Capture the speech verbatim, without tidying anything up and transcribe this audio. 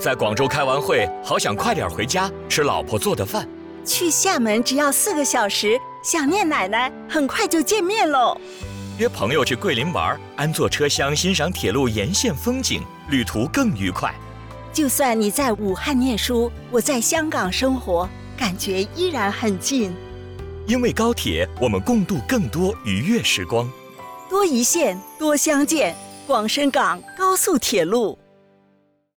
在广州开完会，好想快点回家吃老婆做的饭。 去厦门只要四个小时，想念奶奶，很快就见面喽。 约朋友去桂林玩，安坐车厢欣赏铁路沿线风景，旅途更愉快。 就算你在武汉念书，我在香港生活，感觉依然很近。 因为高铁，我们共度更多愉悦时光。 多一线，多相见，广深港高速铁路。